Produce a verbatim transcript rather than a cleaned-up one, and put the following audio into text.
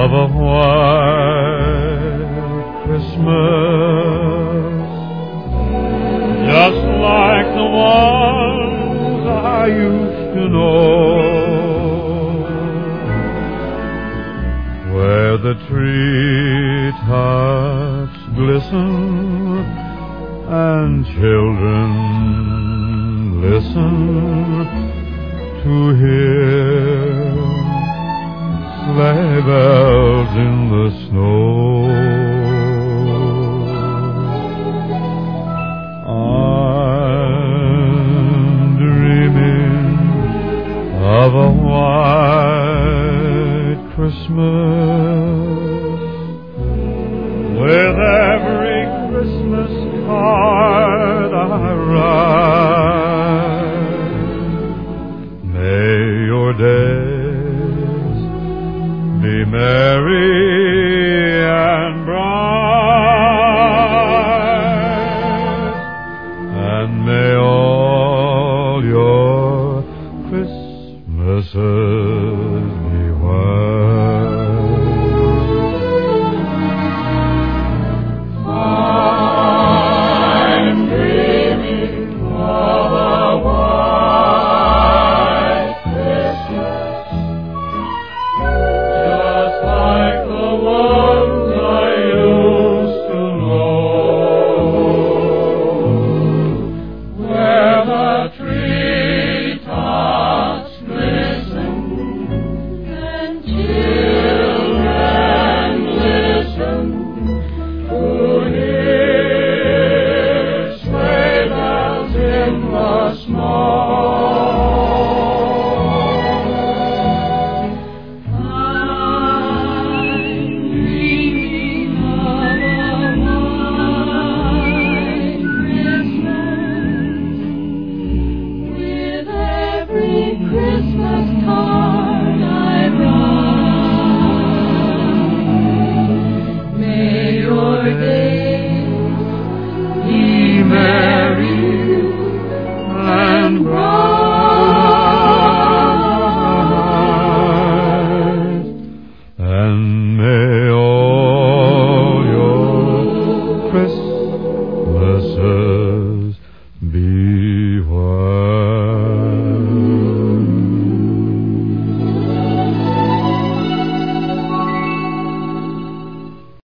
of a white Christmas, just like the ones I used to know, where the treetops glisten and children listen to hear sleigh bells in the snow. I'm dreaming of a white Christmas, with every Christmas card I write. May your days be merry and bright, and may all your Christmases be white. I'm dreaming of a white Christmas, just like the ones I used to know, where the treetops glisten and children listen to hear sleigh bells in the snow. Christmas card I write. May your days be merry and bright, And may